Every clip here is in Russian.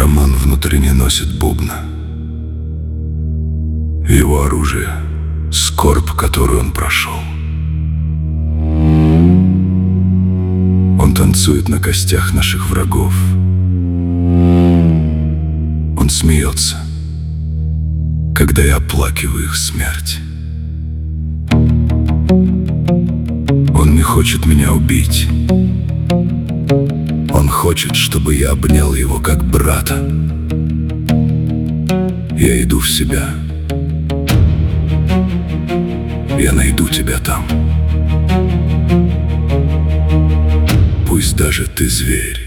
Шаман внутренне носит бубна. Его оружие — скорбь, которую он прошел. Он танцует на костях наших врагов. Он смеется, когда я оплакиваю их смерть. Он не хочет меня убить. Он хочет, чтобы я обнял его как брата. Я иду в себя. Я найду тебя там. Пусть даже ты зверь.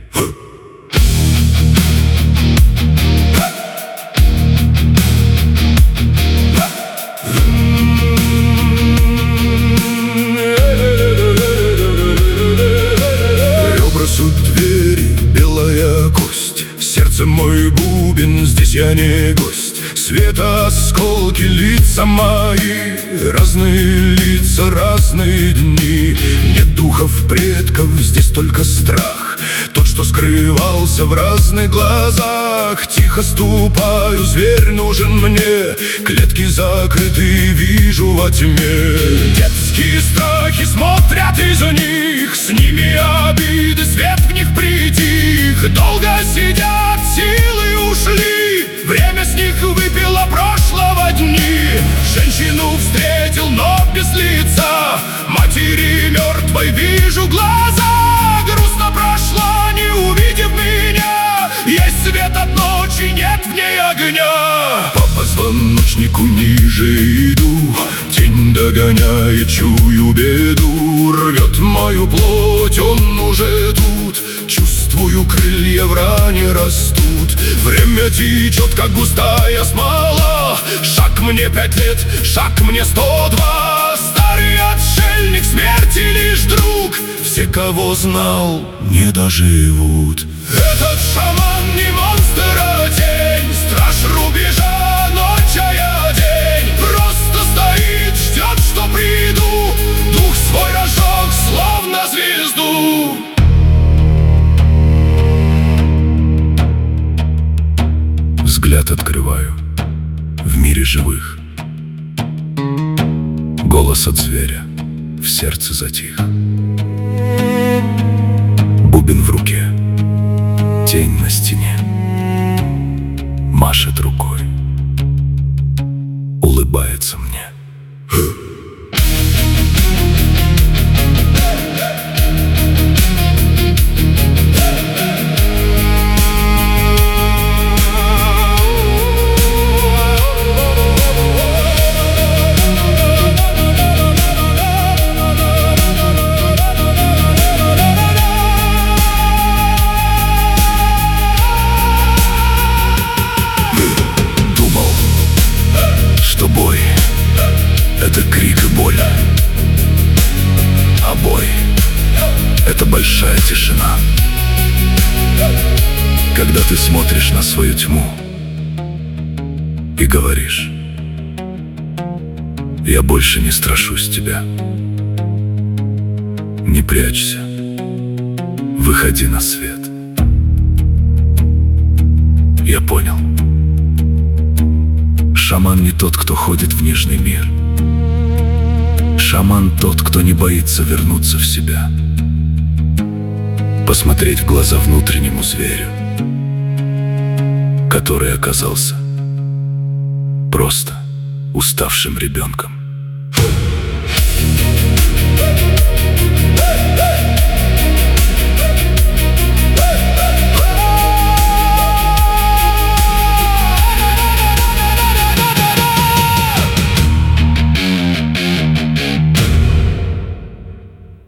Ребра суть двери, белая кость. Сердце мой бубен, здесь я не гость. Света осколки, лица мои, разные лица, разные дни. Нет духов предков, здесь только страх, тот, что скрывался в разных глазах. Тихо ступаю, зверь нужен мне, клетки закрыты, вижу во тьме. Детские страхи смотрят из них, с ними обиды, свет в них притих. Долго сидят, силы ушли, время с них выпило прошлого дни. Женщину встретил, но без лица, матери мертвой вижу глаза. Грустно прошла, не увидев меня, есть свет от ночи, нет в ней огня. По позвоночнику ниже иду, тень догоняет, чую беду. Рвет мою плоть, он уже тут, чувствую, крылья в ране растут. Время течет, как густая смола. Шаг мне 5 лет, шаг мне 102. Старый отшельник, смерти лишь друг. Все, кого знал, не доживут. Этот шаман не монстр, а тень, страж рубежа, ночь, а я день. Просто стоит, ждет, что приду, дух свой разжег, словно звезду. Взгляд открываю в мире живых. Голос от зверя в сердце затих. Бубен в руке, тень на стене, машет рукой, улыбается мне. Бой — это крик и боль, а бой — это большая тишина. Когда ты смотришь на свою тьму и говоришь: я больше не страшусь тебя. Не прячься, выходи на свет. Я понял. Шаман не тот, кто ходит в нижний мир. Шаман тот, кто не боится вернуться в себя, посмотреть в глаза внутреннему зверю, который оказался просто уставшим ребенком.